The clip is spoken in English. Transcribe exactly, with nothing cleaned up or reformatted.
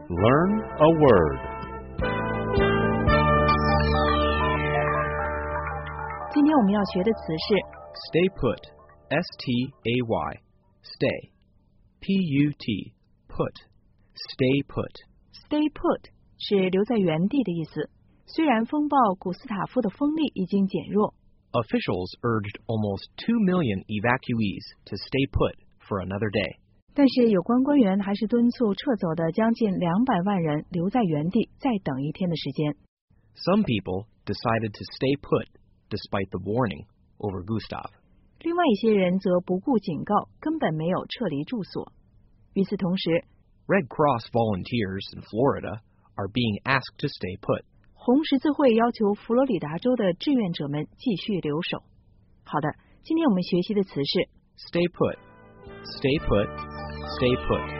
Learn a word. 今天我们要学的词是 Stay put. S T A Y. Stay. P U T. Put. Stay put. stay put 是留在原地的意思。虽然风暴古斯塔夫的风力已经减弱， Officials urged almost two million evacuees to stay put for another day. 但是有关官员还是敦促撤走的将近两百万人留在原地，再等一天的时间。 Some people decided to stay put despite the warning over Gustav. 另外一些人则不顾警告，根本没有撤离住所。与此同时， Red Cross volunteers in Florida are being asked to stay put. 红十字会要求佛罗里达州的志愿者们继续留守。好的，今天我们学习的词是 Stay put. Stay put. Stay put.